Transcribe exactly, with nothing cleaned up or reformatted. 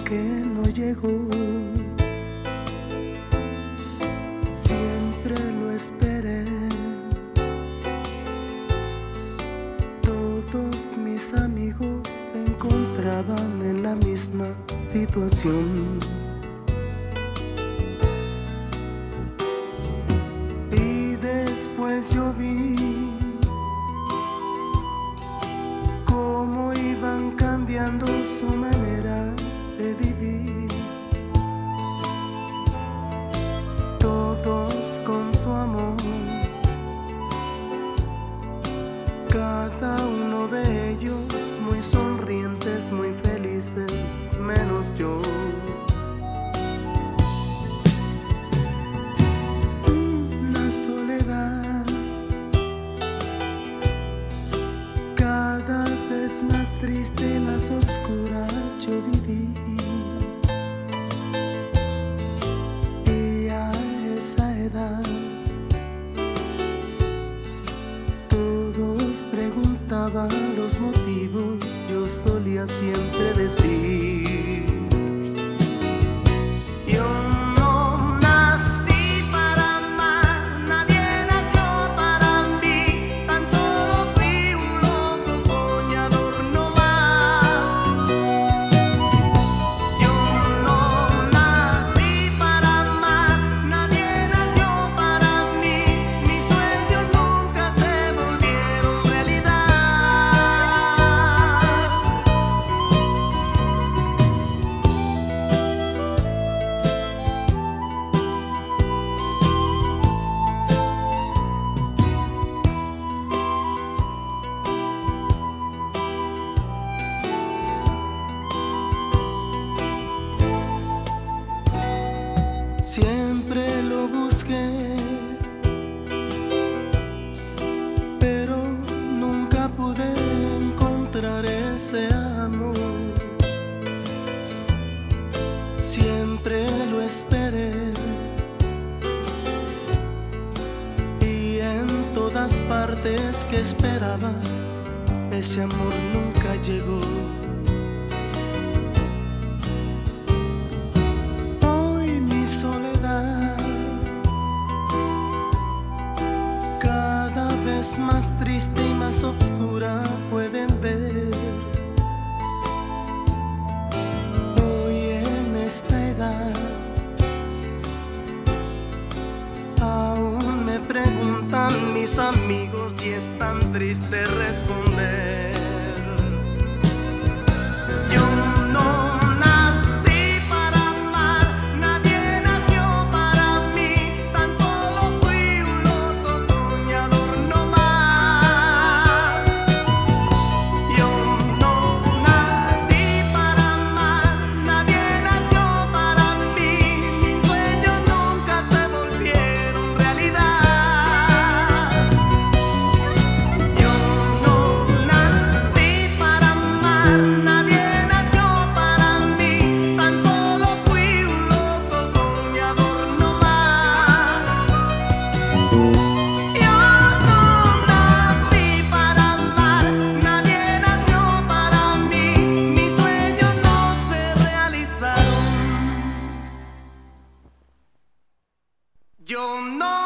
que no llegó. Siempre lo esperé. Todos mis amigos se encontraban en la misma situación. Y después yo vi cómo iban cambiando su manera de vivir, todos con su amor, cada uno de ellos muy sonrientes, muy felices, menos yo. Una soledad cada vez más triste y más oscura yo viví. Y a esa edad todos preguntaban los motivos, yo solía siempre decir: yo no nací para amar, nadie nació para mí, tan solo fui un loco soñador no más. Yo no nací para amar, nadie nació para mí, mis sueños nunca se volvieron realidad. Siempre lo busqué, pero nunca pude encontrar ese amor. Siempre lo esperé y en todas partes que esperaba, ese amor nunca llegó. Cada vez más triste y más oscura pueden ver. Hoy en esta edad aún me preguntan mis amigos y es tan triste responder: yo no yo no